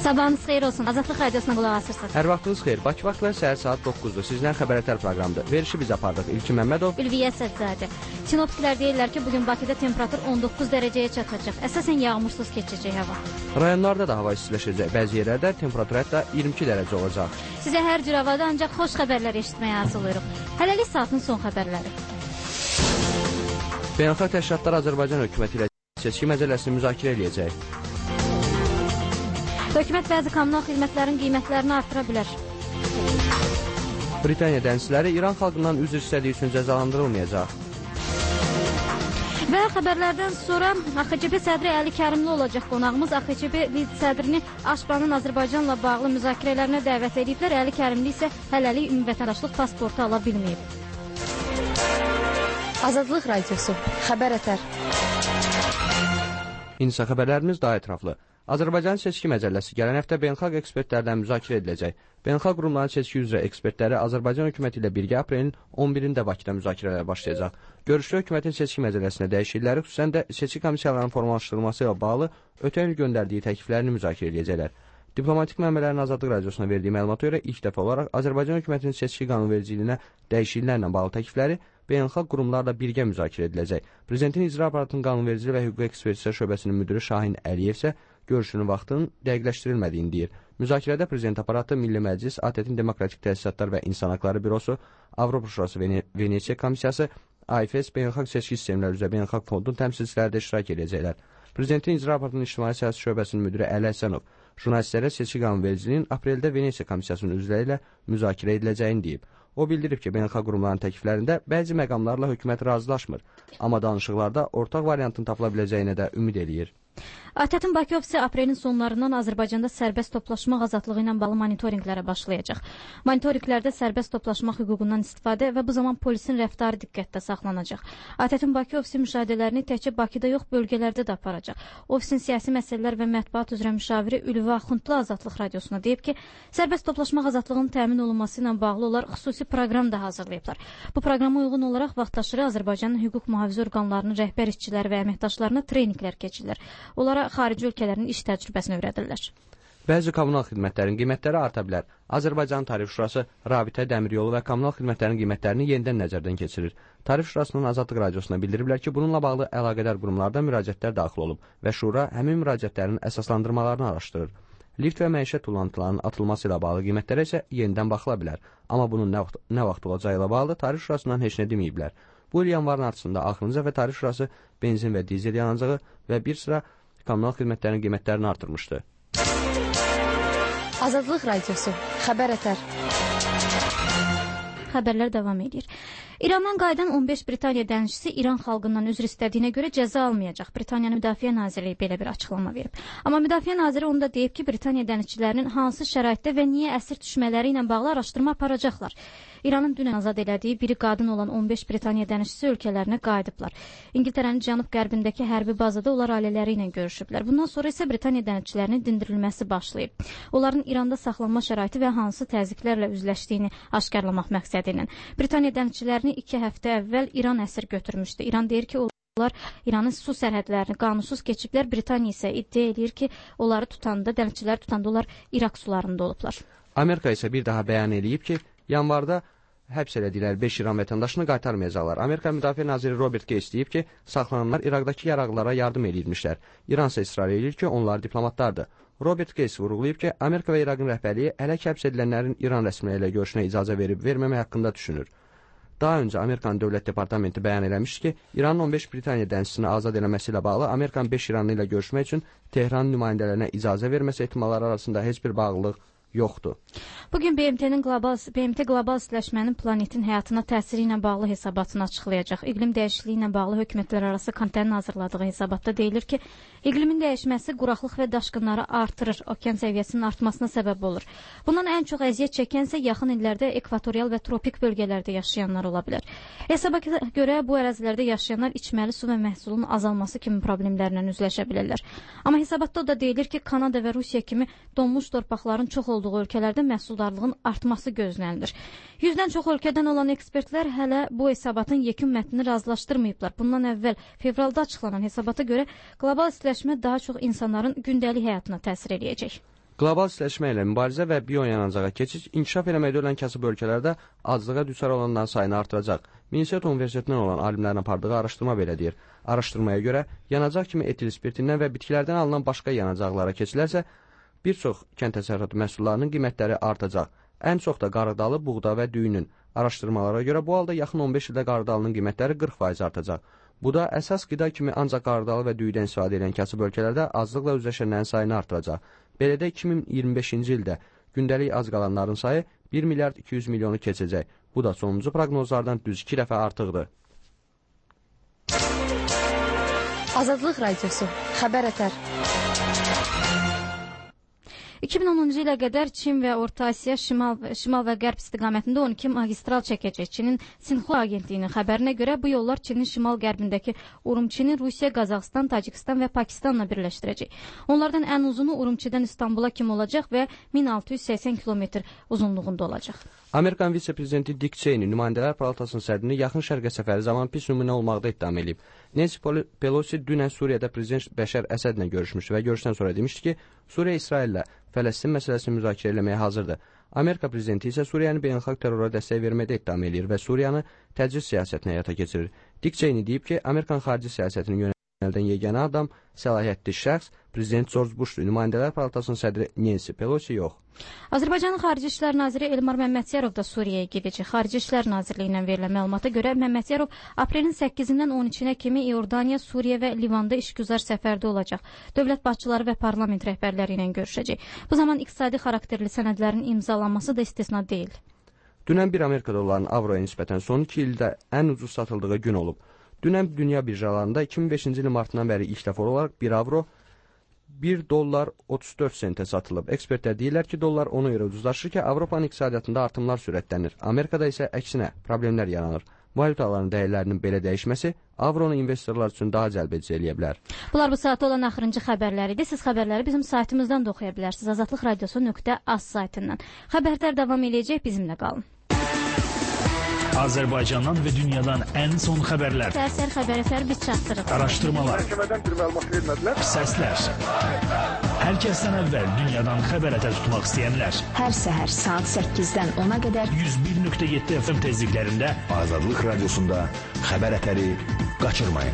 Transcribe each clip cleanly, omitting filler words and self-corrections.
Sabahınız xeyir olsun. Azadlıq Radiosuna qulaq asırsınız. Hər vaxtınız xeyir. Bakı vaxtları səhər saat 9-dur. Sizdən xəbərətər proqramdır. Verişi biz apardıq. İlkin Məmmədov, Ülviyə Sədzadə. Sinoptiklər deyirlər ki, bugün Bakıda temperatur 19 dərəcəyə çatacaq. Əsasən yağmursuz keçəcək hava. Rayonlarda da hava istiləşəcək. Bəzi yerlərdə temperatur hətta 22 dərəcə olacaq. Sizə hər cür havada ancaq xoş xəbərlər eşitməyə arzulayırıq. Hələlik saatın son xəbərləri. Beynəlxalq təşkilatlar Azərbaycan hökuməti ilə seçki məcəlləsini müzakirə edəcək. Hökumət bəzi kommunal xidmətlərin qiymətlərini artıra bilər. Britaniya dənizçiləri İran xalqından üzr istədiyi üçün cəzalandırılmayacaq. Və xəbərlərdən sonra AXCB sədri Əli Kərimli olacaq qonağımız. AXCB sədrini Aşbanın Azərbaycanla bağlı müzakirələrinə dəvət ediblər. Əli Kərimli isə hələlik ümumvətəndaşlıq pasportu ala bilməyib. Azadlıq Radiosu, xəbər ətər. İnsa xəbərlərimiz daha ətraflı. Azərbaycan seçki məcəlləsi gələn həftə beynəlxalq ekspertlərdən müzakirə ediləcək. Beynəlxalq qurumların seçki üzrə ekspertləri Azərbaycan hökuməti ilə birgə aprelin 11-də Bakıda müzakirələr başlayacaq. Görüşdə hökumətin seçki məcəlləsinə dəyişiklikləri, xüsusən də seçki komissiyalarının formalaşdırılması ilə bağlı ötən il göndərdiyi təkliflərini müzakirə edəcəklər. Diplomatik mənbələrin Azadlıq Radiosuna verdiyi məlumata görə ilk dəfə olaraq Azərbaycan hökumətinin seçki qanunvericiliyinə dəyişikliklərlə bağlı təklifləri beynəlxalq qurumlarla birgə müzakirə ediləcək. Prezidentin icra aparatının qanunvericiliyi və hüquq ekspertizə şöbəsinin müdiri Şahin Əliyev isə görüşünün vaxtının dəqiqləşdirilmədiyini deyir. Müzakirədə Prezident aparatı, Milli Məclis, ATƏT-in Demokratik Təsisatlar və İnsan Haqları Bürosu, Avropa Şurası Venesiya Komissiyası, AIFS, Beynəlxalq Seçki Sistemləri üzrə Beynəlxalq Fondun təmsilçiləri də iştirak edəcəklər. Prezidentin icra aparatının İctimai Siyasi şöbəsinin müdiri Əli Həsənov jurnalistlərə seçki qanunvericiliyinin apreldə Venesiya Komissiyasının üzvləri ilə müzakirə ediləcəyini deyib. O bildirib ki, beynəlxalq qurumların təkliflərində bəzi məqamlarla hökumət razılaşmır, amma danışıqlarda ortaq variantın tapıla biləcəyinə də ümid eləyir. ATƏT-in Bakı ofisi aprelin sonlarından Azərbaycanda sərbəst toplaşmaq azadlığı ilə bağlı monitorinqlərə başlayacaq. Monitorinqlərdə sərbəst toplaşmaq hüququndan istifadə və bu zaman polisin rəftarı diqqətdə saxlanacaq. ATƏT-in Bakı ofisi müşahidələrini təkcə Bakıda yox, bölgələrdə də aparacaq. Ofisin siyasi məsələlər və mətbuat üzrə müşaviri Ülvi Axundlu Azadlıq Radiosuna deyib ki, sərbəst toplaşmaq azadlığının təmin olunması ilə bağlı olaraq xüsusi proqram da hazırlayıblar. Bu proqrama uyğun olaraq vaxtaşırı Azərbaycanın hüquq mühafizə orqanlarının rəhbər işçiləri və əməkdaşlarına treninqlər keçirlər. Onlara xarici ölkələrin iş təcrübəsini öyrədirlər. Bəzi kommunal xidmətlərin qiymətləri arta bilər. Azərbaycan Tarif Şurası rabitə, dəmiryolu və kommunal xidmətlərin qiymətlərini yenidən nəzərdən keçirir. Tarif Şurasının Azadlıq Radiosuna bildiriblər ki, bununla bağlı əlaqədar qurumlarda müraciətlər daxil olub və Şura həmin müraciətlərin əsaslandırmalarını araşdırır. Lift və məişət tullantılarının atılması ilə bağlı qiymətlərə isə yenidən baxıla bilər. Amma bunun nə vaxt olacağı ilə bağlı Tarif Şurasından heç nə deməyiblər. Bu il yanvarın artısında Axırıncı və Tarif Şurası benzin və dizel yanacağı və bir sıra kommunal xidmətlərin qiymətlərini artırmışdı. Azadlıq Radiosu, xəbər ətər. Xəbərlər davam edir. İrandan qayıdan 15 Britaniya dənizçisi İran xalqından üzr istədiyinə görə cəza almayacaq. Britaniyanın Müdafiə Nazirliyi belə bir açıqlama verib. Amma Müdafiə Naziri onu da deyib ki, Britaniya dənizçilərinin hansı şəraitdə və niyə əsir düşmələri ilə bağlı araşdırma aparacaqlar. İranın dünən azad elədiyi biri qadın olan 15 Britaniya dənizçisi ölkələrinə qayıdıblar. İngiltərənin cənub-qərbindəki hərbi bazada onlar ailələri ilə görüşüblər. Bundan sonra isə Britaniya dənizçilərinin dindirilməsi başlayıb. Onların İranda saxlanma şəraiti və hansı təzyiqlərlə üzləşdiyini aşkarlamaq məqsədi ilə. Britaniya dənizçilərini 2 həftə əvvəl İran əsir götürmüşdü. İran deyir ki, onlar İranın su sərhədlərini qanunsuz keçiblər. Britaniya isə iddia edir ki, onları tutanda, dənizçilər tutanda onlar İraq sularında olublar. Amerika isə bir daha bəyan edib ki, yanvarda həbs elədikləri 5 İran vətəndaşını qaytarmayacaqlar. Amerika Müdafiə Naziri Robert Gates deyib ki, saxlananlar İraqdakı yaraqlılara yardım edilmişlər. İran isə israr edir ki, onlar diplomatlardır. Robert Gates vurğulayıb ki, Amerika və İraqın rəhbərliyi hələ həbs edilənlərin İran rəsmiləri ilə görüşünə icazə verib verməmək haqqında düşünür. Daha öncə Amerikanın Dövlət Departamenti bəyan eləmişdi ki, İranın 15 Britaniya dənizçisini azad eləməsi ilə bağlı Amerikanın 5 İranlı ilə görüşmək üçün Tehran nümayəndələrinə icazə verməsi ehtimalları arasında heç bir bağlılıq yoxdur. Bugün BMT qlobal istiləşmənin planetin həyatına təsiri ilə bağlı hesabatını açıqlayacaq. İqlim dəyişikliyi ilə bağlı hökumətlərarası komitənin hazırladığı hesabatda deyilir ki, iqlimin dəyişməsi quraqlıq və daşqınları artırır, okean səviyyəsinin artmasına səbəb olur. Bundan ən çox əziyyət çəkənsə yaxın illərdə ekvatorial və tropik bölgələrdə yaşayanlar ola bilər. Hesabata görə bu ərazilərdə yaşayanlar içməli su və məhsulun azalması kimi problemlərlə üzləşə bilərlər. Amma hesabatda o da deyilir ki, Kanada və Rusiya kimi donmuş torpaqların çox olduğu ölkələrdə məhsuldarlığın artması gözlənilir. 100-dən çox ölkədən olan ekspertlər hələ bu hesabatın yekun mətnini razılaşdırmayıblar. Bundan əvvəl fevralda açıqlanan hesabata görə qlobal istiləşmə daha çox insanların gündəlik həyatına təsir edəcək. Qlobal istiləşmə ilə mübarizə və bioyanacağa keçiş inkişaf eləməkdə olan kasıb ölkələrdə aclığa düçar olanların sayını artıracaq. Minnesota Universitetindən olan alimlərin apardığı araşdırma belə deyir. Araşdırmaya görə yanacaq kimi etil spirtindən və bitkilərdən alınan başqa yanacaqlara keçilərsə, bir çox kənd təsərrüfatı məhsullarının qiymətləri artacaq. Ən çox da qarğıdalı, buğda və düyünün. Araşdırmalara görə bu halda yaxın 15 ildə qarğıdalının qiymətləri 40% artacaq. Bu da əsas qida kimi ancaq qarğıdalı və düyüdən istifadə edən kasıb ölkələrdə aclıqla üzləşənlərin sayını artıracaq. Belə də 2025-ci ildə gündəlik ac qalanların sayı 1 milyard 200 milyonu keçəcək. Bu da sonuncu proqnozlardan düz 2 dəfə artıqdır. Azadlıq Radiosu, xəbər ətər. 2010-cu ilə qədər Çin və Orta Asiya şimal və qərb istiqamətində 12 magistral çəkəcək. Çinin Sinxua agentliyinin xəbərinə görə bu yollar Çinin şimal-qərbindəki Urumçini Rusiya, Qazaxıstan, Tacikistan və Pakistanla birləşdirəcək. Onlardan ən uzunu Urumçidən İstanbula kimi olacaq və 1680 kilometr uzunluğunda olacaq. Amerikan vitse-prezidenti Dick Cheney nümayəndələr palatasının sədrini yaxın şərqə səfəri zamanı pis nümunə olmaqda ittiham edib. Nancy Pelosi dünən Suriyada prezident Bəşər Əsədlə görüşmüşdü və görüşdən sonra demişdi ki, Suriya İsraillə Fələstin məsələsini müzakirə eləməyə hazırdır. Amerika prezidenti isə Suriyanı beynəlxalq terrora dəstək verməkdə ittiham edir və Suriyanı təcrid siyasətinə həyata keçirir. Dick Cheney deyib ki, Amerikan xarici siyasətini yönəldən yeganə adam, səlahiyyətli şəxs prezident George Bush'dur. Nümayəndələr palatasının sədri Nancy Pelosi yox. Azərbaycanın Xarici İşlər Naziri Elmar Məmmədiyarov da Suriyaya gedəcək. Xarici İşlər Nazirliyindən verilən məlumata görə Məmmədiyarov aprelin 8-dən 13-nə kimi İordaniya, Suriya və Livanda işgüzar səfərdə olacaq. Dövlət başçıları və parlament rəhbərləri ilə görüşəcək. Bu zaman iqtisadi xarakterli sənədlərin imzalanması da istisna deyil. Dünən bir Amerika dollarının avroya nisbətən son 2 ildə ən ucuz satıldığı gün olub. Dünən dünya birjalarında 2005-ci ilin martından bəri ilk dəfə olaraq 1 avro 1 dollar 34 sentə satılıb. Ekspertlər deyirlər ki, dollar ona görə ucuzlaşır ki, Avropanın iqtisadiyyatında artımlar sürətlənir. Amerikada isə əksinə problemlər yaranır. Valutaların dəyərlərinin belə dəyişməsi avronu investorlar üçün daha cəlbedici eləyə bilər. Bunlar bu saatda olan axırıncı xəbərlər idi. Siz xəbərləri bizim saytımızdan da oxuya bilərsiniz. azadlıqradiosu.az saytından. Xəbərlər davam edəcək, bizimlə qalın. Azərbaycandan və dünyadan ən son xəbərlər. Səhər xəbər biz çatdırırıq. Araşdırmalar. Məhkəmədən bir məlumat vermədilər. Səslər. Hər kəsdən əvvəl dünyadan xəbər ətər tutmaq istəyənlər. Hər səhər saat 8-dən 10-a qədər 101.7 FM tezliklərində Azadlıq Radiosunda xəbər ətəri qaçırmayın.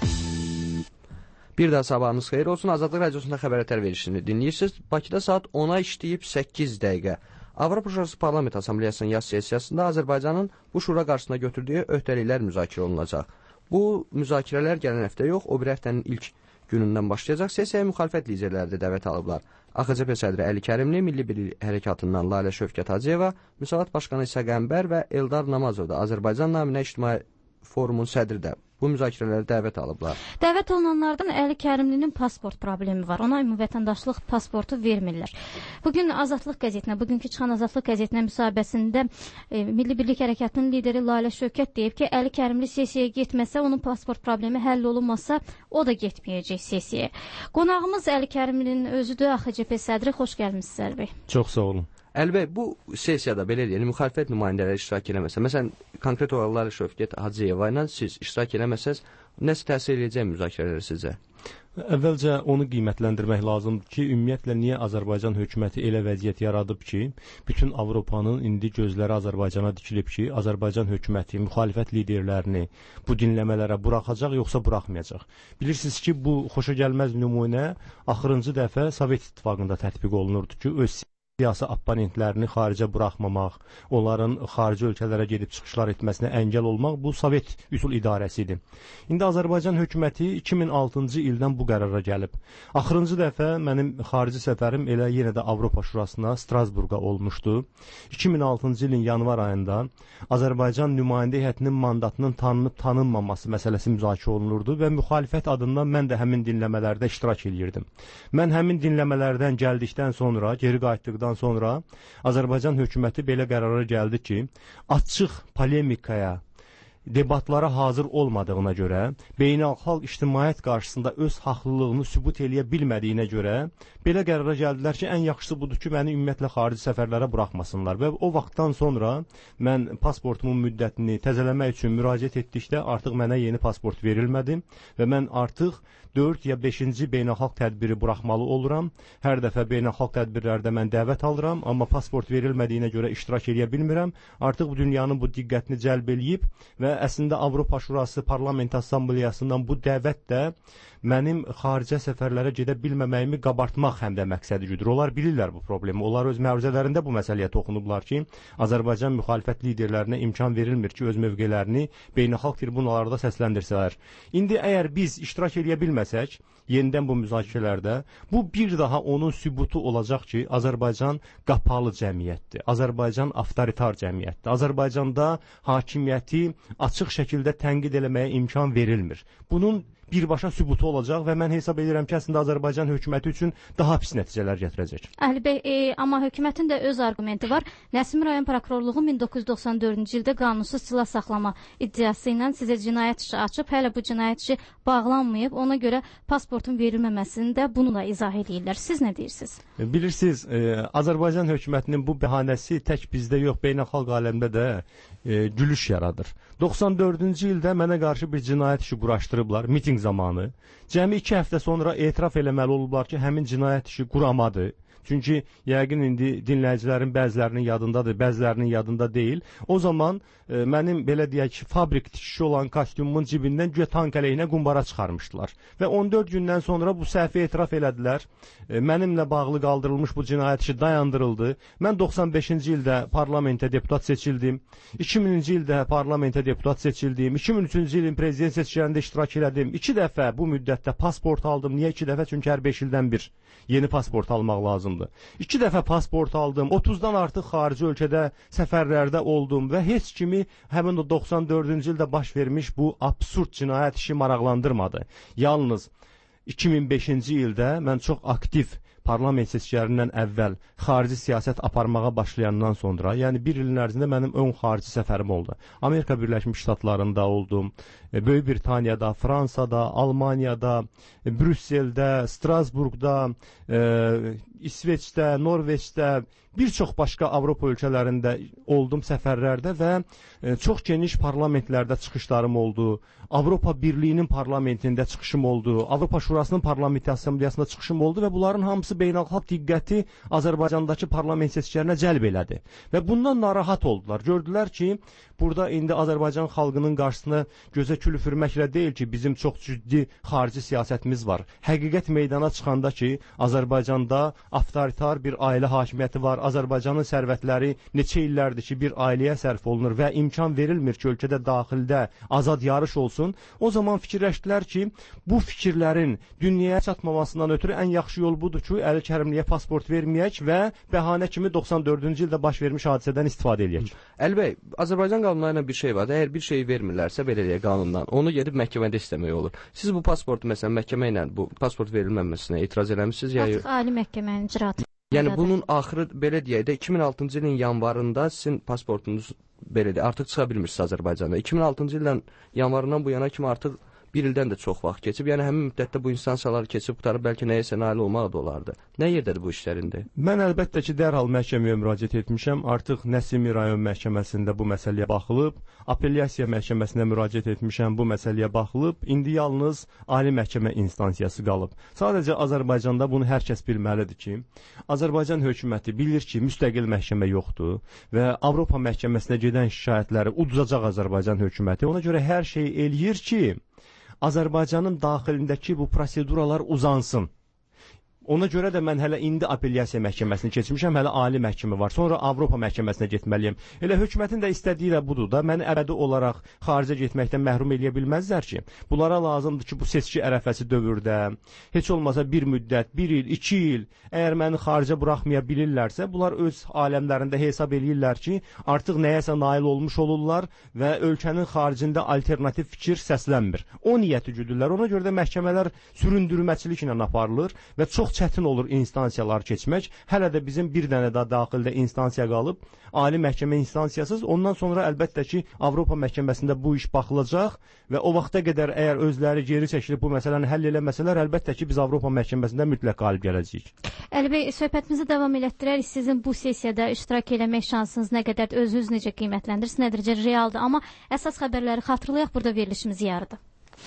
Bir daha sabahınız xeyir olsun. Azadlıq Radiosunda xəbər ətər verişini dinləyirsiniz. Bakıda saat 10-a işləyib 8 dəqiqə. Avropa Şurası Parlament Assambleyasının yaz sessiyasında Azərbaycanın bu şura qarşısında götürdüyü öhdəliklər müzakirə olunacaq. Bu müzakirələr gələn həftə yox, o bir həftənin ilk günündən başlayacaq. Sessiyaya müxalifət liderləri də dəvət alıblar. AXCP sədri Əli Kərimli, Milli Birlik Hərəkatından Lalə Şövkət Hacıyeva, Müsavat Başqanı İsa Qəmbər və Eldar Namazov da Azərbaycan naminə İctimai Forumun sədri də bu müzakirələrə dəvət alıblar. Dəvət olunanlardan Əli Kərimlinin pasport problemi var. Ona ümumvətəndaşlıq pasportu vermirlər. Bugün Azadlıq qəzetinə, bugünkü çıxan Azadlıq qəzetinə müsahibəsində Milli Birlik Hərəkatının lideri Lalə Şövkət deyib ki, Əli Kərimli sessiyaya getməsə, onun pasport problemi həll olunmasa, o da getməyəcək sessiyaya. Qonağımız Əli Kərimlinin özüdür, AXCP sədri. Xoş gəlmisiniz, Əli bəy. Çox sağ olun. Əli bəy, bu sessiyada belə deyək, müxalifət nümayəndələri iştirak eləməsə, məsələn, konkret olaraq Şövkət Hacıyeva ilə siz iştirak eləməsəz, nəsə təsir edəcək müzakirələri sizə? Əvvəlcə onu qiymətləndirmək lazımdır ki, ümumiyyətlə niyə Azərbaycan hökuməti elə vəziyyət yaradıb ki, bütün Avropanın indi gözləri Azərbaycana dikilib ki, Azərbaycan hökuməti müxalifət liderlərini bu dinləmələrə buraxacaq, yoxsa buraxmayacaq. Bilirsiniz ki, bu xoşagəlməz nümunə axırıncı dəfə Sovet İttifaqında tətbiq olunurdu ki, öz siyasi opponentlərini xaricə buraxmamaq, onların xarici ölkələrə gedib çıxışlar etməsinə əngəl olmaq bu Sovet üsul idarəsidir. İndi Azərbaycan hökuməti 2006-cı ildən bu qərara gəlib. Axırıncı dəfə mənim xarici səfərim elə yenə də Avropa Şurasına, Strasburqa olmuşdu. 2006-cı ilin yanvar ayında Azərbaycan nümayəndə heyətinin mandatının tanınıb-tanınmaması məsələsi müzakirə olunurdu və müxalifət adından mən də həmin dinləmələrdə iştirak edirdim. Mən həmin dinləmələrdən gəldikdən sonra, geri qayıtdıqdan sonra Azərbaycan hökuməti belə qərara gəldi ki, açıq polemikaya debatlara hazır olmadığına görə, beynəlxalq ictimaiyyət qarşısında öz haqlılığını sübut eləyə bilmədiyinə görə belə qərara gəldilər ki, ən yaxşısı budur ki, məni ümumiyyətlə xarici səfərlərə buraxmasınlar və o vaxtdan sonra mən pasportumun müddətini təzələmək üçün müraciət etdikdə artıq mənə yeni pasport verilmədi və mən artıq 4 ya 5-ci beynəlxalq tədbiri buraxmalı oluram. Hər dəfə beynəlxalq tədbirlərdə mən dəvət alıram, amma pasport verilmədiyinə görə iştirak edə bilmirəm. Artıq bu dünyanın bu diqqətini cəlb eləyib və əslində Avropa Şurası Parlament Assambleyasından bu dəvət də mənim xaricə səfərlərə gedə bilməməyimi qabartmaq həm də məqsədi güdür. Onlar bilirlər bu problemi. Onlar öz məruzələrində bu məsələyə toxunublar ki, Azərbaycan müxalifət liderlərinə imkan verilmir ki, öz mövqelərini beynəlxalq tribunalarda səsləndirsələr. İndi əgər biz iştirak edə bilməsək, yenidən bu müzakirələrdə, bu bir daha onun sübutu olacaq ki, Azərbaycan qapalı cəmiyyətdir. Azərbaycan avtoritar cəmiyyətdir. Azərbaycanda hakimiyyəti açıq şəkildə tənqid eləməyə imkan verilmir. Bunun birbaşa sübutu olacaq və mən hesab edirəm ki, əslində Azərbaycan hökuməti üçün daha pis nəticələr gətirəcək. Əli bəy, amma hökumətin də öz arqumenti var. Nəsimi rayon prokurorluğu 1994-cü ildə qanunsuz silah saxlama iddiası ilə sizə cinayət işi açıb, hələ bu cinayət işi bağlanmayıb. Ona görə pasportun verilməməsini də bununla izah edirlər. Siz nə deyirsiniz? Bilirsiniz, Azərbaycan hökumətinin bu bəhanəsi tək bizdə yox, beynəlxalq aləmdə də gülüş yaradır. 94-cü ildə mənə qarşı bir cinayət işi quraşdırıblar, miting zamanı. Cəmi 2 həftə sonra etiraf eləməli olublar ki, həmin cinayət işi quramadı. Çünki yəqin indi dinləyicilərin bəzilərinin yadındadır, bəzilərinin yadında deyil. O zaman mənim belə deyək ki, fabrik tikişi olan kostyumumun cibindən güya tank əleyhinə qumbara çıxarmışdılar. Və 14 gündən sonra bu səhvi etiraf elədilər. Mənimlə bağlı qaldırılmış bu cinayət işi dayandırıldı. Mən 95-ci ildə parlamentə deputat seçildim. 2000-ci ildə parlamentə deputat seçildim. 2003-cü ilin prezident seçkilərində iştirak elədim. 2 dəfə bu müddətdə pasport aldım. Niyə 2 dəfə? Çünki hər 5 ildən bir yeni pasport almaq lazımdır. 2 dəfə pasport aldım. 30-dan artıq xarici ölkədə səfərlərdə oldum və heç kimi həmin o 94-cü ildə baş vermiş bu absurd cinayət işi maraqlandırmadı. Yalnız 2005-ci ildə mən çox aktiv parlament seçkilərindən əvvəl xarici siyasət aparmağa başlayandan sonra, yəni bir ilin ərzində mənim ön xarici səfərim oldu. Amerika Birləşmiş Ştatlarında oldum, Böyük Britaniyada, Fransada, Almaniyada, Brüsseldə, Strasburqda, İsveçdə, Norveçdə, bir çox başqa Avropa ölkələrində oldum səfərlərdə və çox geniş parlamentlərdə çıxışlarım oldu. Avropa Birliyinin parlamentində çıxışım oldu. Avropa Şurasının parlamenti assambleyasında çıxışım oldu və bunların hamısı beynəlxalq diqqəti Azərbaycandakı parlament seçkilərinə cəlb elədi. Və bundan narahat oldular. Gördülər ki, burada indi Azərbaycan xalqının qarşısına gözə kül üfürməklə deyil ki, bizim çox ciddi xarici siyasətimiz var. Həqiqət meydana çıxanda ki, Azərbaycanda avtoritar bir ailə hakimiyyəti var. Azərbaycanın sərvətləri neçə illərdir ki, bir ailəyə sərf olunur və imkan verilmir ki, ölkədə daxildə azad yarış olsun. O zaman fikirləşdilər ki, bu fikirlərin dünyaya çatmamasından ötürü ən yaxşı yol budur ki, Əli Kərimliyə pasport verməyək və bəhanə kimi 94-cü ildə baş vermiş hadisədən istifadə edək. Əli bəy, Azərbaycan qanunlarına bir şey var. Əgər bir şeyi vermirlərsə, belə deyək qanundan, onu gedib məhkəmədə istəmək olur. Siz bu pasportu məsələn məhkəmə ilə bu pasport verilməməsinə etiraz eləmisiniz ya yox? Artıq ali məhkəmənin icraatı. Yəni bunun axırı belə deyək də 2006-cı ilin yanvarında sizin pasportunuz belə deyək artıq çıxa bilmirsiniz Azərbaycanda. 2006-cı ildən yanvarından bu yana kimi artıq bir ildən də çox vaxt keçib. Yəni həmin müddətdə bu instansiyalar keçib qutarıb bəlkə nəyəsə nail olmaq da olardı. Nə yerdədir bu işlərində? Mən əlbəttə ki, dərhal məhkəməyə müraciət etmişəm. Artıq Nəsimi rayon məhkəməsində bu məsələyə baxılıb, apellyasiya məhkəməsinə müraciət etmişəm, bu məsələyə baxılıb. İndi yalnız ali məhkəmə instansiyası qalıb. Sadəcə Azərbaycanda bunu hər kəs bilməlidir ki, Azərbaycan hökuməti bilir ki, müstəqil məhkəmə yoxdur və Avropa məhkəməsinə gedən şikayətləri udzacaq Azərbaycan hökuməti. Ona görə hər şey eləyir ki, Azərbaycanın daxilindəki bu proseduralar uzansın. Ona görə də mən hələ indi apellyasiya məhkəməsini keçmişəm, hələ ali məhkəmə var. Sonra Avropa məhkəməsinə getməliyəm. Elə hökumətin də istədiyi də budur da, məni əbədi olaraq xaricə getməkdən məhrum eləyə bilməzlər ki. Bunlara lazımdır ki, bu seçki ərəfəsi dövrdə, heç olmasa bir müddət, 1 il, 2 il, əgər məni xaricə buraxmaya bilirlərsə, bunlar öz aləmlərində hesab eləyirlər ki, artıq nəyəsə nail olmuş olurlar və ölkənin xaricində alternativ fikir səslənmir. O niyyəti güdürlər. Ona görə də məhkəmələr süründürməçiliklə aparılır və çox çətin olur instansiyalar keçmək. Hələ də bizim bir dənə də daxildə instansiya qalıb, ali məhkəmə instansiyasız. Ondan sonra əlbəttə ki, Avropa məhkəməsində bu iş baxılacaq və o vaxta qədər əgər özləri geri çəkilib bu məsələni həll eləməsələr, əlbəttə ki, biz Avropa məhkəməsində mütləq qalib gələcəyik. Əli bəy, söhbətimizi davam elətdirərik. Sizin bu sessiyada iştirak eləmək şansınız nə qədərdir? Özünüz necə qiymətləndirirsiniz? Nə dərəcə realdır? Amma əsas xəbərləri xatırlayaq, burada verilişimiz yarıdır.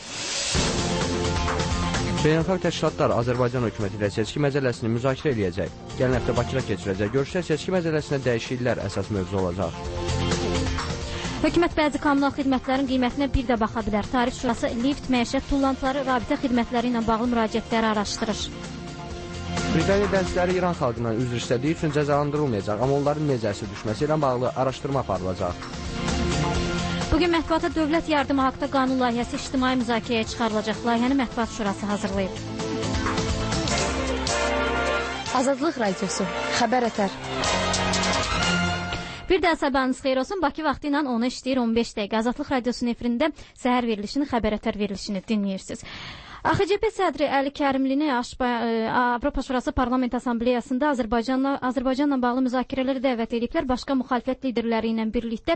Beynəlxalq təşkilatlar Azərbaycan hökuməti ilə seçki məcəlləsini müzakirə eləyəcək. Gələn həftə Bakıda keçirəcək görüşdə seçki məcəlləsinə dəyişikliklər əsas mövzu olacaq. Hökumət bəzi kommunal xidmətlərin qiymətinə bir də baxa bilər. Tarif Şurası lift, məişət tullantıları, rabitə xidmətləri ilə bağlı müraciətləri araşdırır. Britaniya dənizçiləri İran xalqından üzr istədiyi üçün cəzalandırılmayacaq, amma onların necəsi düşməsi ilə bağlı araşdırma aparılacaq. Bugün mətbuata dövlət yardımı haqda qanun layihəsi ictimai müzakirəyə çıxarılacaq. Layihəni Mətbuat Şurası hazırlayıb. Azadlıq Radiosu, Xəbər Ətər. Bir də sabahınız xeyir olsun. Bakı vaxtı ilə 10 işləyir 15 dəqiqə. Azadlıq Radiosunun efirində səhər verilişini, Xəbər Ətər verilişini dinləyirsiniz. AXCP sədri Əli Kərimlini Avropa Şurası Parlament Assambleyasında Azərbaycanla bağlı müzakirələri dəvət ediblər. Başqa müxalifət liderləri ilə birlikdə.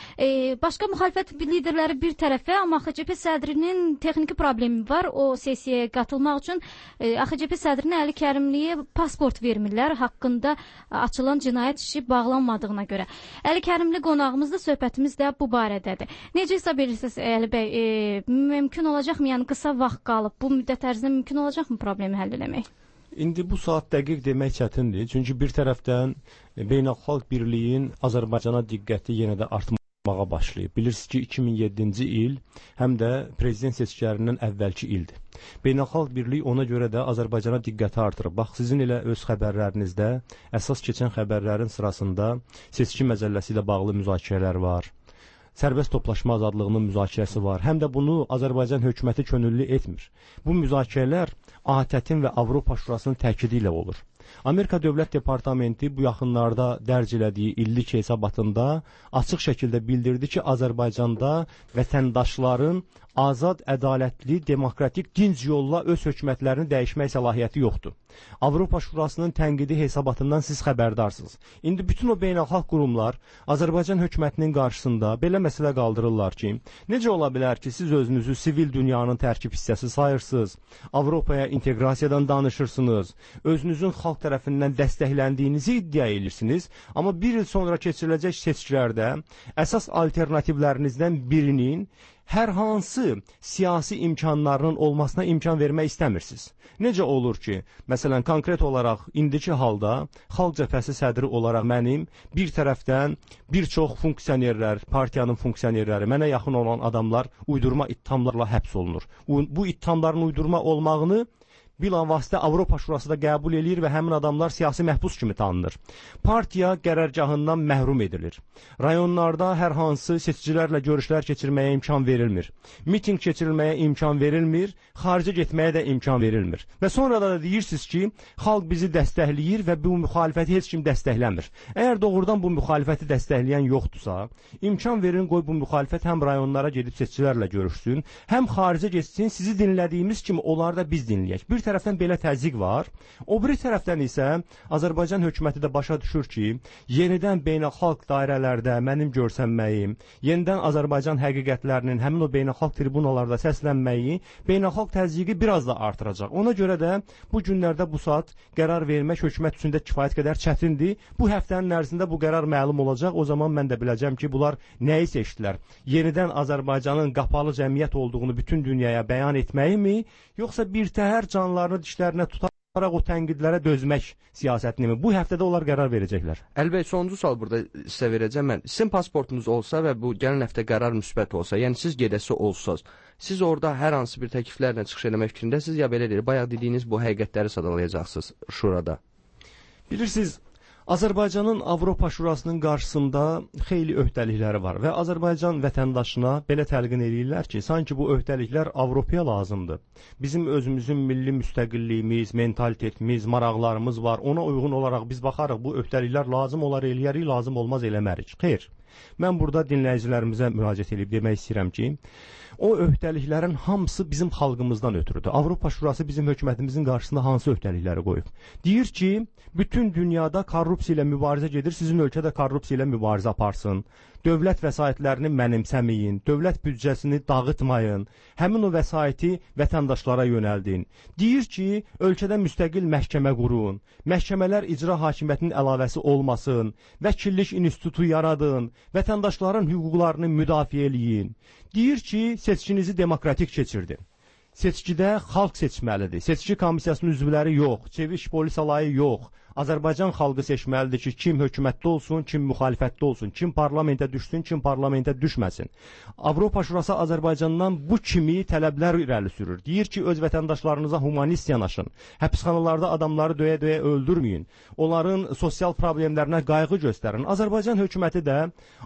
Başqa müxalifət liderləri bir tərəfə, amma AXCP sədrinin texniki problemi var. O sessiyaya qatılmaq üçün AXCP sədrinə Əli Kərimliyə pasport vermirlər haqqında açılan cinayət işi bağlanmadığına görə. Əli Kərimli qonağımızda, söhbətimiz də bu barədədir. Necə hesab edirsiniz Əli bəy? Mümkün olacaqmı? Yəni qısa vaxt qalıb bu müddət ərzində mümkün olacaqmı problemi həll eləmək? İndi bu saat dəqiq demək çətindir. Çünki bir tərəfdən beynəlxalq birliyin Azərbaycana diqqəti yenə də artmağa başlayıb. Bilirsiniz ki, 2007-ci il həm də prezident seçkilərindən əvvəlki ildir. Beynəlxalq birlik ona görə də Azərbaycana diqqəti artırıb. Bax, sizin elə öz xəbərlərinizdə əsas keçən xəbərlərin sırasında seçki məcəlləsi ilə bağlı müzakirələr var. Sərbəst toplaşma azadlığının müzakirəsi var. Həm də bunu Azərbaycan hökuməti könüllü etmir. Bu müzakirələr ATƏT-in və Avropa Şurasının təkidi ilə olur. Amerika Dövlət Departamenti bu yaxınlarda dərc elədiyi illik hesabatında açıq şəkildə bildirdi ki, Azərbaycanda vətəndaşların azad, ədalətli, demokratik, dinc yolla öz hökumətlərini dəyişmək səlahiyyəti yoxdur. Avropa Şurasının tənqidi hesabatından siz xəbərdarsınız. İndi bütün o beynəlxalq qurumlar Azərbaycan hökumətinin qarşısında belə məsələ qaldırırlar ki, necə ola bilər ki, siz özünüzü sivil dünyanın tərkib hissəsi sayırsınız, Avropaya inteqrasiyadan danışırsınız, özünüzün xalq tərəfindən dəstəkləndiyinizi iddia edirsiniz, amma bir il sonra keçiriləcək seçkilərdə əsas alternativlərinizdən birinin hər hansı siyasi imkanlarının olmasına imkan vermək istəmirsiniz. Necə olur ki, məsələn, konkret olaraq indiki halda Xalq Cəbhəsi sədri olaraq mənim bir tərəfdən bir çox funksionerlər, partiyanın funksionerləri, mənə yaxın olan adamlar uydurma ittihamlarla həbs olunur. Bu ittihamların uydurma olmağını bilavasitə Avropa Şurası da qəbul eləyir və həmin adamlar siyasi məhbus kimi tanınır. Partiya qərargahından məhrum edilir. Rayonlarda hər hansı seçicilərlə görüşlər keçirməyə imkan verilmir. Miting keçirilməyə imkan verilmir, xaricə getməyə də imkan verilmir. Və sonra da deyirsiniz ki, xalq bizi dəstəkləyir və bu müxalifəti heç kim dəstəkləmir. Əgər doğrudan bu müxalifəti dəstəkləyən yoxdursa, imkan verin, qoy bu müxalifət həm rayonlara gedib seçicilərlə görüşsün, həm xaricə getsin, sizi dinlədiyimiz kimi onlar da biz dinləyək. Bir tərəfdən belə təzyiq var, o biri tərəfdən isə Azərbaycan hökuməti də başa düşür ki, yenidən beynəlxalq dairələrdə mənim görsənməyim, yenidən Azərbaycan həqiqətlərinin həmin o beynəlxalq tribunalarda səslənməyi, beynəlxalq təzyiqi biraz da artıracaq. Ona görə də bu günlərdə bu saat qərar vermək hökumət üçün də kifayət qədər çətindir. Bu həftənin ərzində bu qərar məlum olacaq. O zaman mən də biləcəm ki, bunlar nəyi seçdilər? Yenidən Azərbaycanın qapalı cəmiyyət olduğunu bütün dünyaya bəyan etməyimi, yoxsa bir təhər canlarını dişlərinə tutaraq o tənqidlərə dözmək siyasətini mi? Bu həftədə onlar qərar verəcəklər. Əlbəttə, sonuncu sual burada sizə verəcəm mən. Sizin pasportunuz olsa və bu gələn həftə qərar müsbət olsa, yəni siz gedəsi olsanız, siz orada hər hansı bir təkliflərlə çıxış eləmək fikrindəsiniz, ya belə deyir, bayaq dediyiniz bu həqiqətləri sadalayacaqsınız şurada? Bilirsiniz, Azərbaycanın Avropa Şurasının qarşısında xeyli öhdəlikləri var və Azərbaycan vətəndaşına belə təlqin edirlər ki, sanki bu öhdəliklər Avropaya lazımdır. Bizim özümüzün milli müstəqilliyimiz, mentalitetimiz, maraqlarımız var. Ona uyğun olaraq biz baxarıq, bu öhdəliklər lazım olar eləyərik, lazım olmaz eləmərik. Xeyr. Mən burada dinləyicilərimizə müraciət edib demək istəyirəm ki, o öhdəliklərin hamısı bizim xalqımızdan ötürüdür. Avropa Şurası bizim hökumətimizin qarşısında hansı öhdəlikləri qoyub? Deyir ki, bütün dünyada korrupsiya ilə mübarizə gedir, sizin ölkədə korrupsiya ilə mübarizə aparsın. Dövlət vəsaitlərini mənimsəməyin, dövlət büdcəsini dağıtmayın, həmin o vəsaiti vətəndaşlara yönəldin. Deyir ki, ölkədə müstəqil məhkəmə qurun, məhkəmələr icra hakimiyyətinin əlavəsi olmasın, vəkillik institutu yaradın, vətəndaşların hüquqlarını müdafiə eləyin. Deyir ki, seçkinizi demokratik keçirdin. Seçkidə xalq seçməlidir. Seçki komissiyasının üzvləri yox, çeviş polis alayı yox. Azərbaycan xalqı seçməlidir ki, kim hökumətdə olsun, kim müxalifətdə olsun, kim parlamentə düşsün, kim parlamentə düşməsin. Avropa Şurası Azərbaycandan bu kimi tələblər irəli sürür. Deyir ki, öz vətəndaşlarınıza humanist yanaşın. Həbsxanalarda adamları döyə-döyə öldürməyin. Onların sosial problemlərinə qayğı göstərin. Azərbaycan hökuməti də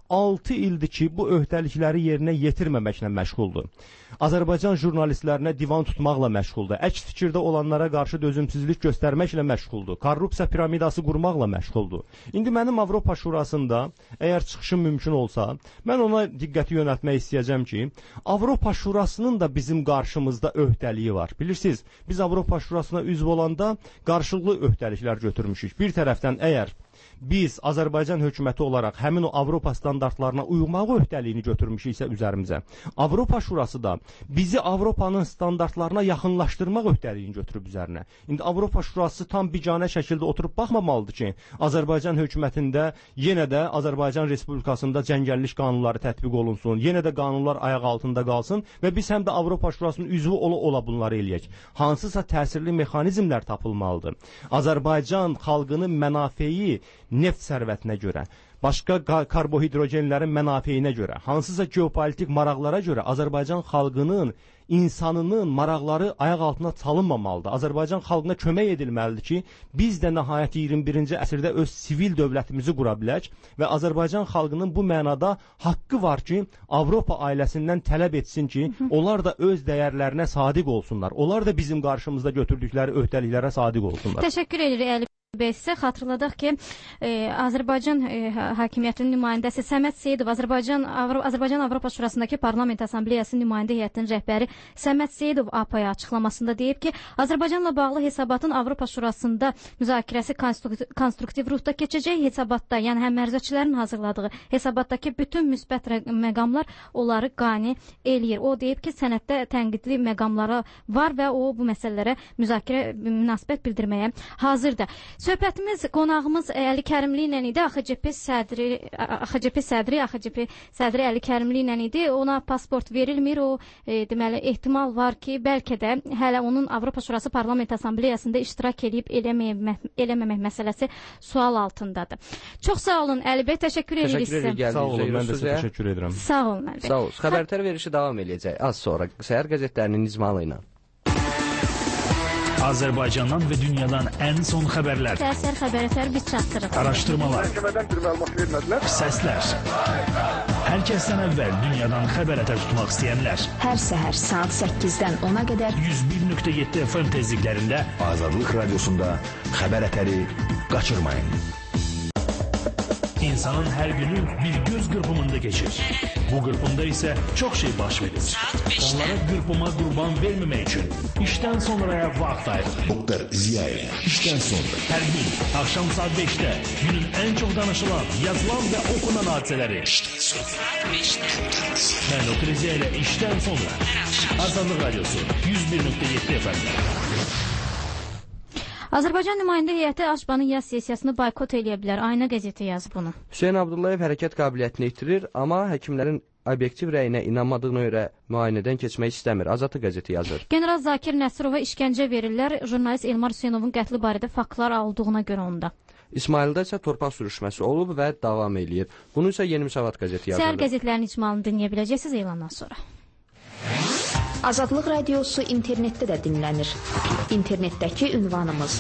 6 ildir ki, bu öhdəlikləri yerinə yetirməməklə məşğuldur. Azərbaycan jurnalistlərinə divan tutmaqla məşğuldur. Əks fikirdə olanlara qarşı dözümsüzlük göstərməklə məşğuldur. Korrupsiya piramidası qurmaqla məşğuldur. İndi mənim Avropa Şurasında, əgər çıxışım mümkün olsa, mən ona diqqəti yönəltmək istəyəcəm ki, Avropa Şurasının da bizim qarşımızda öhdəliyi var. Bilirsiniz, biz Avropa Şurasına üzv olanda qarşılıqlı öhdəliklər götürmüşük. Bir tərəfdən əgər biz Azərbaycan hökuməti olaraq həmin o Avropa standartlarına uymaq öhdəliyini götürmüşüksə üzərimizə, Avropa Şurası da bizi Avropanın standartlarına yaxınlaşdırmaq öhdəliyini götürüb üzərinə. İndi Avropa Şurası tam biganə şəkildə oturub baxmamalıdır ki, Azərbaycan hökumətində yenə də Azərbaycan Respublikasında cəngəllik qanunları tətbiq olunsun, yenə də qanunlar ayaq altında qalsın və biz həm də Avropa Şurasının üzvü ola bunları eləyək. Hansısa təsirli mexanizmlər tapılmalıdır. Azərbaycan xalqının mənafeyi neft sərvətinə görə, başqa karbohidrogenlərin mənafeyinə görə, hansısa geopolitik maraqlara görə Azərbaycan xalqının, insanının maraqları ayaq altına çalınmamalıdır. Azərbaycan xalqına kömək edilməlidir ki, biz də nəhayət 21-ci əsrdə öz sivil dövlətimizi qura bilək və Azərbaycan xalqının bu mənada haqqı var ki, Avropa ailəsindən tələb etsin ki, onlar da öz dəyərlərinə sadiq olsunlar. Onlar da bizim qarşımızda götürdükləri öhdəliklərə sadiq olsunlar. Təşəkkür edirik Əli. Sizə xatırladaq ki, Azərbaycan hakimiyyətinin nümayəndəsi Səməd Seyidov, Azərbaycan Avropa Şurasındakı Parlament Assambleyasının nümayəndə heyətinin rəhbəri Səməd Seyidov APA-ya açıqlamasında deyib ki, Azərbaycanla bağlı hesabatın Avropa Şurasında müzakirəsi konstruktiv ruhda keçəcək. Hesabatda, yəni həm mərzəçilərin hazırladığı hesabatdakı bütün müsbət məqamlar onları qane eləyir. O deyib ki, sənəddə tənqidli məqamları var və o bu məsələlərə müzakirə münasibət bildirməyə hazırdır. Söhbətimiz, qonağımız Əli Kərimli ilə idi. AXCP sədri Əli Kərimli ilə idi. Ona pasport verilmir. O deməli ehtimal var ki, bəlkə də hələ onun Avropa Şurası Parlament Assambleyasında iştirak edib eləməmək məsələsi sual altındadır. Çox sağ olun Əli bəy, təşəkkür edirik sizə. Sağ olun, mən də sizə təşəkkür edirəm. Sağ olun Əli bəy. Sağ olun. Xəbərtər verişi davam edəcək. Az sonra səhər qəzetlərinin icmalı ilə. Azərbaycandan və dünyadan ən son xəbərlər. Səhər xəbərlər biz çatdırırıq. Araşdırmalar. Məhkəmədən bir məlumat vermədilər. Səslər. Hər kəsdən əvvəl dünyadan xəbərətər tutmaq istəyənlər. Hər səhər saat 8-dən 10-a qədər 101.7 FM tezliklərində Azadlıq Radiosunda xəbərətəri qaçırmayın. İnsanın hər günü bir göz qırpımında geçir. Bu qırpımda isə çox şey baş verir. Onlara qırpıma qurban verməmək üçün işdən sonraya vaxt ayırır. Doktor Ziyayev, işdən sonra. Hər gün axşam saat 5-də günün ən çox danışılan, yazılan və okunan hadisələri. Mən Doktor Ziyayev ilə işdən sonra. Azadlıq Radiosu 101.7 FM. Azərbaycan nümayəndə heyəti Aşbanın yaz sessiyasını boykot eləyə bilər. Ayna qəzeti yazıb bunu. Hüseyn Abdullayev hərəkət qabiliyyətini itirir, amma həkimlərin obyektiv rəyinə inanmadığına görə müayinədən keçmək istəmir. Azadlıq qəzeti yazır. General Zakir Nəsirova işgəncə verirlər. Jurnalist Elmar Hüseynovun qətli barədə faktlar aldığına görə onda. İsmaildə isə torpaq sürüşməsi olub və davam eləyir. Bunu isə Yeni Müsavat qəzeti yazır. Səhər qəzetlərinin icmalını dinləyə biləcəksiniz elandan sonra. Azadlıq Radiosu internetdə də dinlənir. İnternetdəki ünvanımız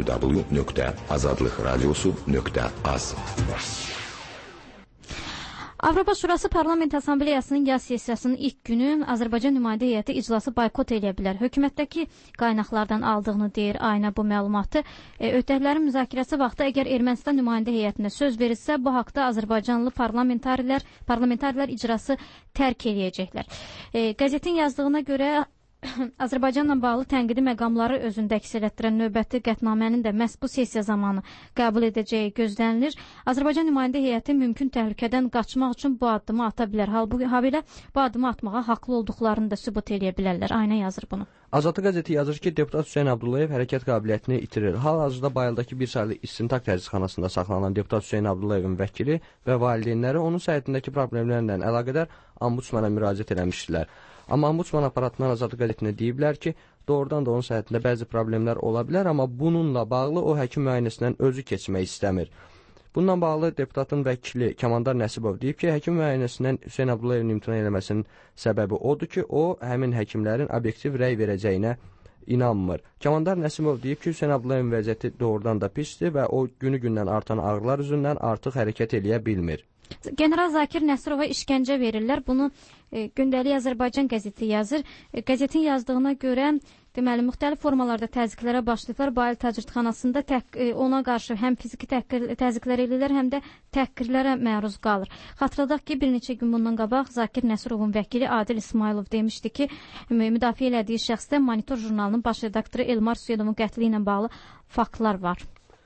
www.azadlıqradiosu.az. Avropa Şurası Parlament Assambleyasının yaz sessiyasının ilk günü Azərbaycan nümayəndə heyəti iclası boykot edə bilər. Hökumətdəki qaynaqlardan aldığını deyir ayna bu məlumatı. Ötərilərin müzakirəsi vaxtı əgər Ermənistan nümayəndə heyətinə söz verilsə, bu haqda Azərbaycanlı parlamentarilər icrası tərk eləyəcəklər. Qəzetin yazdığına görə Azərbaycanla bağlı tənqidi məqamları özündə əks etdirən növbəti qətnamənin də məhz bu sessiya zamanı qəbul edəcəyi gözlənilir. Azərbaycan nümayəndə heyəti mümkün təhlükədən qaçmaq üçün bu addımı ata bilər. Habelə bu addımı atmağa haqlı olduqlarını da sübut edə bilərlər. Ayna yazır bunu. Azadlıq qəzeti yazır ki, deputat Hüseyn Abdullayev hərəkət qabiliyyətini itirir. Hal-hazırda Bayıldakı bir saylı istintaq təcridxanasında saxlanılan deputat Hüseyn Abdullayevin vəkili və valideynləri onun səhhətindəki problemlərlə əlaqədar ombudsmana müraciət etmişdilər. Amma ombudsman aparatından Azadlıq qəzetinə deyiblər ki, doğrudan da onun səhhətində bəzi problemlər ola bilər, amma bununla bağlı o həkim müayinəsindən özü keçmək istəmir. Bununla bağlı deputatın vəkili Kəmandar Nəsibov deyib ki, həkim müayinəsindən Hüseyn Abdullayevin imtina eləməsinin səbəbi odur ki, o həmin həkimlərin obyektiv rəy verəcəyinə inanmır. Kəmandar Nəsibov deyib ki, Hüseyn Abdullayevin vəziyyəti doğrudan da pisdir və o günü-gündən artan ağrılar üzündən artıq hərəkət eləyə bilmir. General Zakir Nəsirova işgəncə verirlər. Bunu Gündəlik Azərbaycan qəzeti yazır. Qəzetin yazdığına görə deməli müxtəlif formalarda təzyiqlərə başlayıblar. Bayıl təcridxanasında ona qarşı həm fiziki təzyiqlər eləyirlər, həm də təhqirlərə məruz qalır. Xatırladaq ki, bir neçə gün bundan qabaq Zakir Nəsirovun vəkili Adil İsmailov demişdi ki, müdafiə elədiyi şəxsdə Monitor jurnalının baş redaktoru Elmar Suyedovun qətli ilə bağlı faktlar var.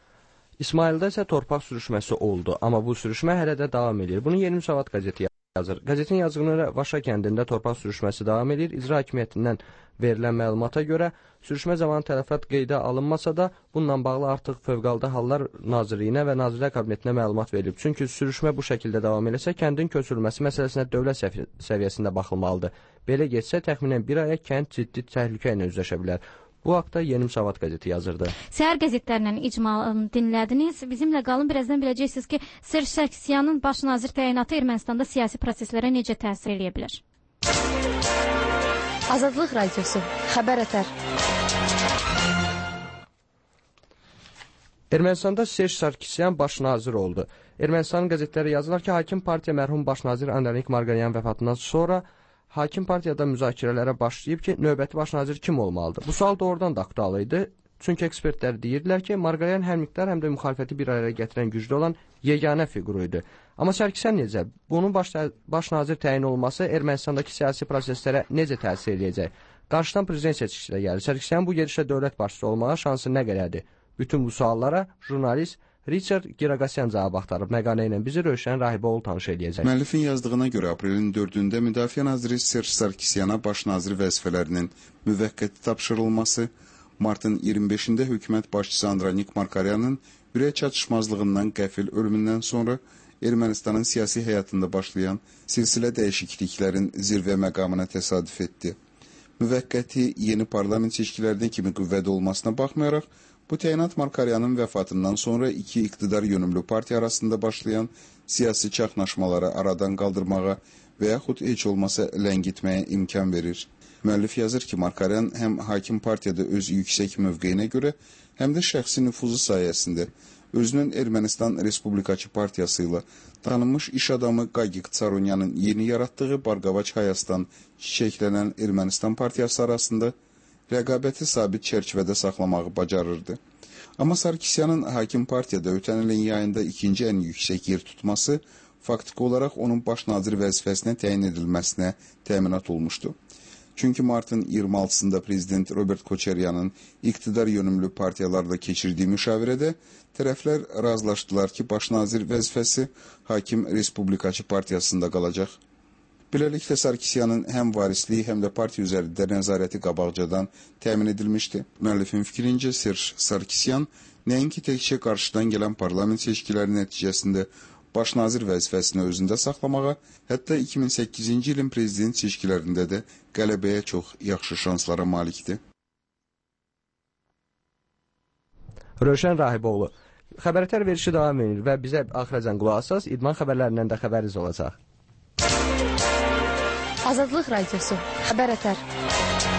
İsmaildə isə torpaq sürüşməsi oldu, amma bu sürüşmə hələ də davam edir. Bunu Yeni Müsavat qəzeti yazır. Qəzetin yazdığına Vaşa kəndində torpaq sürüşməsi davam edir. İcra hakimiyyətindən verilən məlumata görə sürüşmə zamanı tələfat qeydə alınmasa da, bununla bağlı artıq Fövqəladə Hallar Nazirliyinə və Nazirlər Kabinetinə məlumat verilib. Çünki sürüşmə bu şəkildə davam eləsə, kəndin köçürülməsi məsələsinə dövlət səviyyəsində baxılmalıdır. Belə getsə, təxminən bir aya kənd ciddi təhlükə ilə üzləşə bilər. Bu haqda Yeni Müsavat qəzeti yazırdı. Səhər qəzetlərinin icmalını dinlədiniz. Bizimlə qalın, birazdan biləcəksiniz ki, Serj Sarkisyanın baş nazir təyinatı Ermənistanda siyasi proseslərə necə təsir edə bilər? Azadlıq radiosu, xəbər ətər. Ermənistanda Serj Sarkisyan baş nazir oldu. Ermənistanın qəzetləri yazırlar ki, hakim partiya mərhum baş nazir Andronik Marqaryan vəfatından sonra hakim partiyada müzakirələrə başlayıb ki, növbəti baş nazir kim olmalıdır? Bu sual doğrudan da aktual idi. Çünki ekspertlər deyirdilər ki, Marqaryan həm miqdar, həm də müxalifəti bir araya gətirən güclü olan yeganə fiquru idi. Amma Sarkisyan necə? Bunun baş nazir təyin olması Ermənistandakı siyasi proseslərə necə təsir edəcək? Qarşıdan prezident seçkisi də gəlir. Sarkisyan bu gedişlə dövlət başçısı olmağa şansı nə qədərdir? Bütün bu suallara jurnalist Richard Giragosyan cavab axtarıb. Məqalə ilə bizi Rövşən Rahiboğlu tanış edəcək. Müəllifin yazdığına görə aprelin 4-də Müdafiə naziri Serj Sarkisyana baş nazir vəzifələrinin müvəqqəti tapşırılması, martın 25-də hökumət başçısı Andronik Marqaryanın ürək çatışmazlığından qəfil ölümündən sonra Ermənistanın siyasi həyatında başlayan silsilə dəyişikliklərin zirvə məqamına təsadüf etdi. Müvəqqəti yeni parlament seçkilərinə kimi qüvvədə olmasına baxmayaraq, bu təyinat Marqaryanın vəfatından sonra iki iqtidar yönümlü partiya arasında başlayan siyasi çaxnaşmaları aradan qaldırmağa və yaxud heç olmasa ləngitməyə imkan verir. Müəllif yazır ki, Marqaryan həm hakim partiyada öz yüksək mövqeyinə görə, həm də şəxsi nüfuzu sayəsində özünün Ermənistan Respublikaçı partiyası ilə tanınmış iş adamı Qagik Tsarunyanın yeni yaratdığı Barqavaç Hayastan çiçəklənən Ermənistan partiyası arasında rəqabəti sabit çərçivədə saxlamağı bacarırdı. Amma Sarkisyanın hakim partiyada ötən ilin yayında ikinci ən yüksək yer tutması faktiki olaraq onun baş nazir vəzifəsinə təyin edilməsinə təminat olmuşdu. Çünki martın 26-sında prezident Robert Koçaryanın iqtidar yönümlü partiyalarla keçirdiyi müşavirədə tərəflər razılaşdılar ki, baş nazir vəzifəsi hakim Respublikaçı partiyasında qalacaq. Beləliklə Sarkisyanın həm varisliyi, həm də partiya üzərində nəzarəti qabaqcadan təmin edilmişdi. Müəllifin fikrincə Serj Sarkisyan nəinki təkcə qarşıdan gələn parlament seçkiləri nəticəsində baş nazir vəzifəsini özündə saxlamağa, hətta 2008-ci ilin prezident seçkilərində də qələbəyə çox yaxşı şanslara malikdir. Rövşən Rahiboğlu. Xəbərətər verişi davam edir və bizə axıracan qulaq asasınız, idman xəbərlərindən də xəbəriniz olacaq. Azadlıq radiosu, xəbər ətər.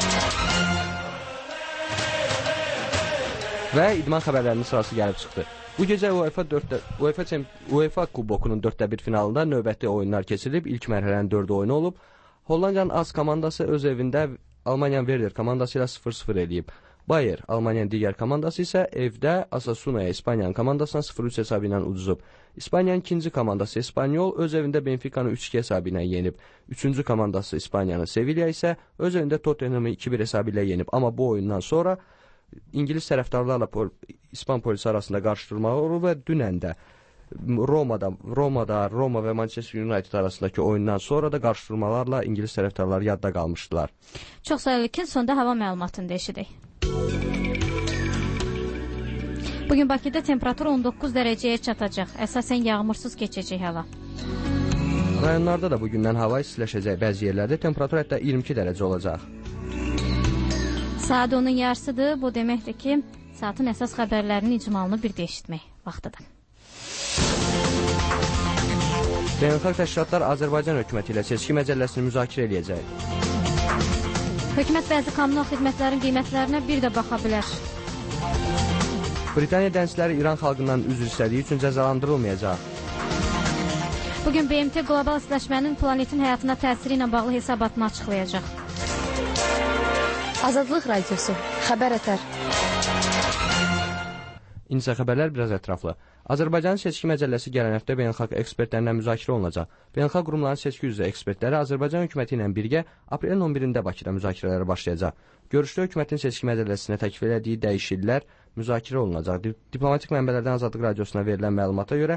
Və idman xəbərlərinin sırası gəlib çıxdı. Bu gecə UEFA kubokunun 4-1 finalında növbəti oyunlar keçirilib. İlk mərhələnin 4 oyunu olub. Hollandiyanın AS komandası öz evində Almaniyanın Werder komandası ilə 0-0 eləyib. Bayer, Almaniyanın digər komandası isə evdə Asasuna'ya İspaniyanın komandasına 0-3 hesabı ilə uduzub. İspaniyanın ikinci komandası İspanyol öz evində Benfica'nı 3-2 hesabı ilə yenib. Üçüncü komandası İspaniyanın Sevilla isə öz evində Tottenham'ı 2-1 hesabı ilə yenib. Amma bu oyundan sonra İngilis tərəfdarlarla İspan polisi arasında qarşıdurma olub və dünən də Roma və Manchester United arasındakı oyundan sonra da qarşıdurmalarla İngilis tərəfdarları yadda qalmışdılar. Çox sağ olun. Sonda hava məlumatını da eşidək. Bugün Bakıda temperatur 19 dərəcəyə çatacaq. Əsasən yağmursuz keçəcək hava. Rayonlarda da bugündən hava istiləşəcək. Bəzi yerlərdə temperatur hətta 22 dərəcə olacaq. Saat 10-un yarısıdır. Bu deməkdir ki, saatın əsas xəbərlərinin icmalını bir də eşitmək vaxtıdır. Beynəlxalq təşkilatlar Azərbaycan hökuməti ilə seçki məcəlləsini müzakirə edəcək. Hökumət bəzi kommunal xidmətlərin qiymətlərinə bir də baxa bilər. Britaniya dənizçiləri İran xalqından üzr istədiyi üçün cəzalandırılmayacaq. Bugün BMT qlobal istiləşmənin planetin həyatına təsiri ilə bağlı hesabatını açıqlayacaq. Azadlıq Radiosu, Xəbər Ətər. İnsə xəbərlər biraz ətraflı. Azərbaycanın seçki məcəlləsi gələn həftə beynəlxalq ekspertlərlə müzakirə olunacaq. Beynəlxalq qurumların seçki üzrə ekspertləri Azərbaycan hökuməti ilə birgə aprelin 11-də Bakıda müzakirələrə başlayacaq. Görüşdə hökumətin seçki məcəlləsinə təklif etdiyi dəyişikliklər müzakirə olunacaq. Diplomatik mənbələrdən Azadlıq Radiosuna verilən məlumata görə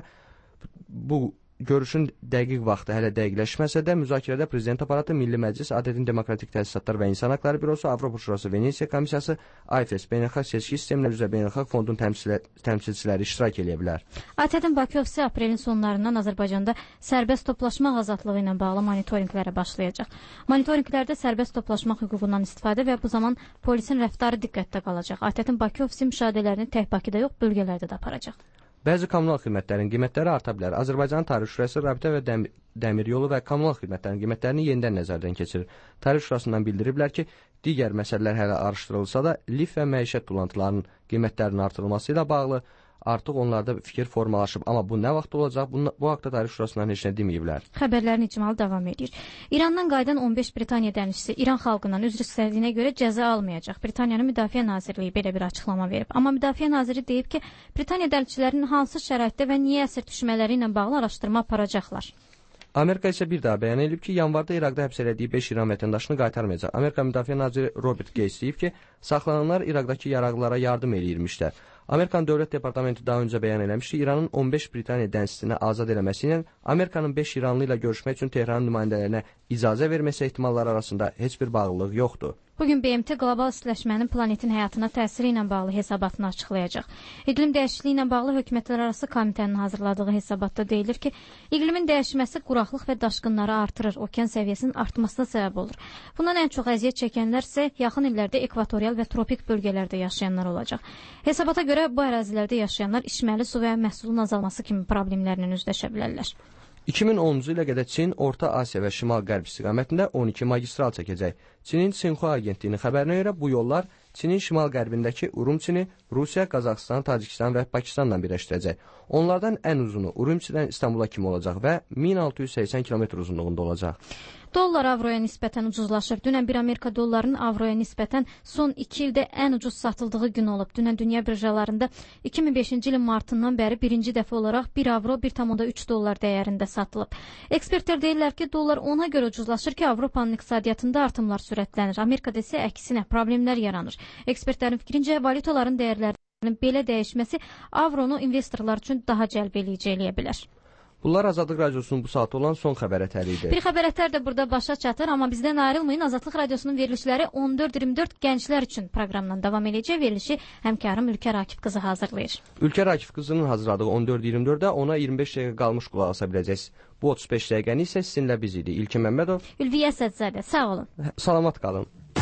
bu görüşün dəqiq vaxtı hələ dəqiqləşməsə də müzakirədə Prezident Aparatı, Milli Məclis, Adədin Demokratik Təsisatlar və İnsan Haqları Bürosu, Avropa Şurası, Venesiya Komissiyası, AIFES, Beynəlxalq Seçki Sisteminə üzrə Beynəlxalq Fondun təmsilçiləri iştirak edə bilər. ATƏT-in Bakı ofisi aprelin sonlarından Azərbaycanda sərbəst toplaşmaq azadlığı ilə bağlı monitorinqlərə başlayacaq. Monitorinqlərdə sərbəst toplaşmaq hüququndan istifadə və bu zaman polisin rəftarı diqqətdə qalacaq. ATƏT-in Bakı ofisi müşahidələrini tək Bakıda yox, bölgələrdə də aparacaq. Bəzi kommunal xidmətlərin qiymətləri arta bilər. Azərbaycanın Tarif Şurası rabitə və dəmir yolu və kommunal xidmətlərin qiymətlərini yenidən nəzərdən keçirir. Tarif Şurasından bildiriblər ki, digər məsələlər hələ araşdırılsa da, lif və məişət tullantılarının qiymətlərinin artırılması ilə bağlı artıq onlarda fikir formalaşıb. Amma bu nə vaxt olacaq? Bu haqda Tarif Şurasından heç nə deməyiblər. Xəbərlərin icmalı davam edir. İrandan qayıdan 15 Britaniya dənizçisi İran xalqından üzr istədiyinə görə cəza almayacaq. Britaniyanın Müdafiə Nazirliyi belə bir açıqlama verib. Amma Müdafiə Naziri deyib ki, Britaniya dənizçilərinin hansı şəraitdə və niyə əsir düşmələri ilə bağlı araşdırma aparacaqlar. Amerika isə bir daha bəyan edib ki, yanvarda İraqda həbs elədiyi 5 İran vətəndaşını qaytarmayacaq. Amerika Müdafiə Naziri Robert Gates deyib ki, saxlananlar İraqdakı yaraqlılara yardım eləyirmişlər. Amerikanın Dövlət Departamenti daha öncə bəyan eləmişdi, İranın 15 Britaniya dənizçisini azad eləməsi ilə Amerikanın 5 İranlı ilə görüşmək üçün Tehranın nümayəndələrinə icazə verməsi ehtimalları arasında heç bir bağlılıq yoxdur. Bugün BMT qlobal istiləşmənin planetin həyatına təsiri ilə bağlı hesabatını açıqlayacaq. İqlim dəyişikliyi ilə bağlı hökumətlərarası komitənin hazırladığı hesabatda deyilir ki, iqlimin dəyişməsi quraqlıq və daşqınları artırır, okean səviyyəsinin artmasına səbəb olur. Bundan ən çox əziyyət çəkənlər isə yaxın illərdə ekvatorial və tropik bölgələrdə yaşayanlar olacaq. Hesabata görə bu ərazilərdə yaşayanlar içməli su və məhsulun azalması kimi problemlərlə üzləşə bilərlər. 2010-cu ilə qədər Çin, Orta Asiya və Şimal-Qərb istiqamətində 12 magistral çəkəcək. Çinin Sinxua agentliyinin xəbərinə görə bu yollar Çinin şimal-qərbindəki Urumçini Rusiya, Qazaxıstan, Tacikistan və Pakistanla birləşdirəcək. Onlardan ən uzunu Urumçidən İstanbula kimi olacaq və 1680 km uzunluğunda olacaq. Dollar avroya nisbətən ucuzlaşır. Dünən bir Amerika dollarının avroya nisbətən son 2 ildə ən ucuz satıldığı gün olub. Dünən dünya birjalarında 2005-ci ilin martından bəri birinci dəfə olaraq 1 avro 1,3 dollar dəyərində satılıb. Ekspertlər deyirlər ki, dollar ona görə ucuzlaşır ki, Avropanın iqtisadiyyatında artımlar sürətlənir. Amerikada isə əksinə problemlər yaranır. Ekspertlərin fikrincə valutaların dəyərlərinin belə dəyişməsi avronu investorlar üçün daha cəlb edici eləyə bilər. Bunlar Azadlıq Radiosunun bu saat olan son xəbər ətəri idi. Bir xəbər ətər də burada başa çatır, amma bizdən ayrılmayın. Azadlıq Radiosunun verilişləri 14-24 gənclər üçün proqramdan davam edəcək. Verilişi həmkarım Ülkər Akif qızı hazırlayır. Ülkər Akif qızının hazırladığı 14-24-də ona 25 dəqiqə qalmış qulaq asa biləcəksiniz. Bu 35 dəqiqəni isə sizinlə biz idi. İlkin Məmmədov, Ülviyə Sədzadə. Sağ olun. Salamat qalın.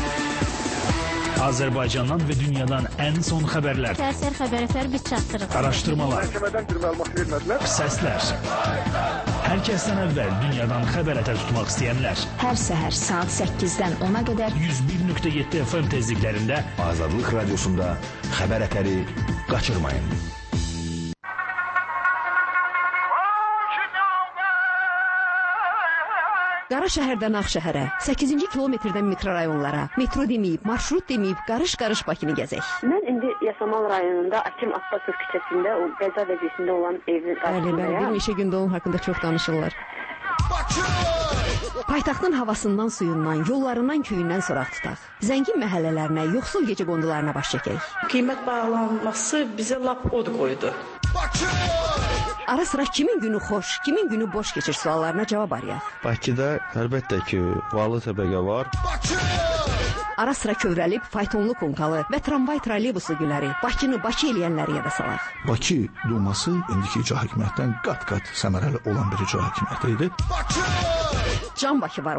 Azərbaycandan və dünyadan ən son xəbərlər. Təsir xəbər ətər biz çatdırıq. Araşdırmalar. Məhkəmədən bir məlumat vermədilər. Səslər. Hər kəsdən əvvəl dünyadan xəbər ətər tutmaq istəyənlər. Hər səhər saat 8-dən 10-a qədər 101.7 FM tezliklərində Azadlıq Radiosunda xəbər ətəri qaçırmayın. Qara şəhərdən Ağşəhərə, 8-ci kilometrdən mikrorayonlara, metro deməyib, marşrut deməyib, qarış-qarış Bakını gəzək. Mən indi Yasamal rayonunda Akim Abbasov küçəsində, o Qəza Bədisində olan evin qarşısındayam. Bir neçə gündə onun haqqında çox danışırlar. Paytaxtın havasından, suyundan, yollarından, köyündən soraq tutaq. Zəngin məhəllələrinə, yoxsul gecə qondularına baş çəkək. Qiymət bağlanması bizə lap od qoydu. Ara sıra kimin günü xoş, kimin günü boş keçir suallarına cavab arayaq. Bakıda əlbəttə ki, varlı təbəqə var. Ara sıra kövrəlib, faytonlu konkalı və tramvay trolleybusu güləri, Bakını Bakı eləyənləri yada salaq. Bakı Duması indiki icra hakimiyyətdən qat-qat səmərəli olan bir icra hakimiyyəti idi. Can Bakı var.